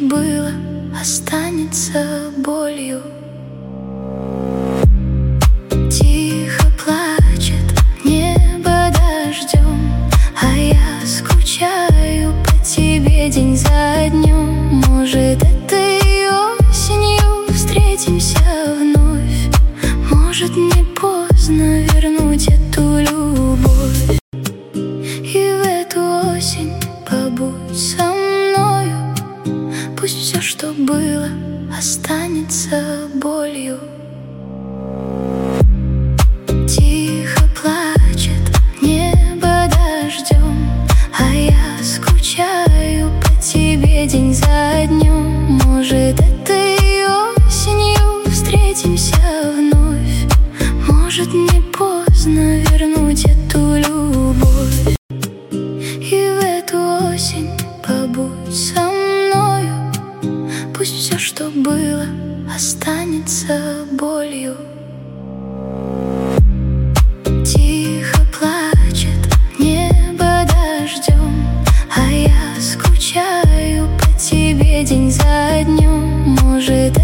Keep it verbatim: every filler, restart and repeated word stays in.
было, останется болью. Тихо плачет небо дождем, а я скучаю по тебе день за днем. Может, этой осенью встретимся вновь, может, не поздно вернуть эту любовь. И в эту осень побудь со мною, пусть все, что было, останется болью. Тихо плачет небо дождем, а я скучаю по тебе день за днем. Может, этой осенью встретимся вновь, может, не поздно вернуть эту любовь. И в эту осень побудь со мною, пусть все, что было, останется болью. Тихо плачет небо дождем, а я скучаю по тебе день за днем. Может,